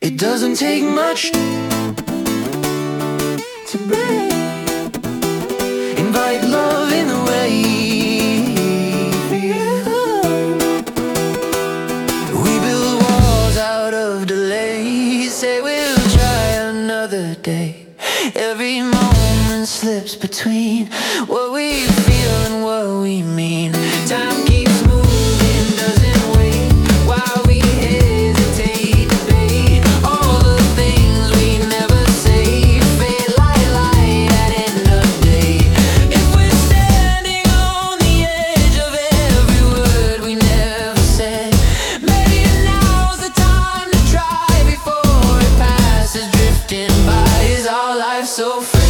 It doesn't take much to break. Invite love in the way. We build walls out of delay. Say we'll try another day. Every moment slips between what we feel and what we mean. Time keeps moving, doesn't wait. While we hesitate, debate all the things we never say. Fade like light at end of day. If we're standing on the edge of every word we never said, maybe now's the time to try before it passes drifting by. Is our life so free?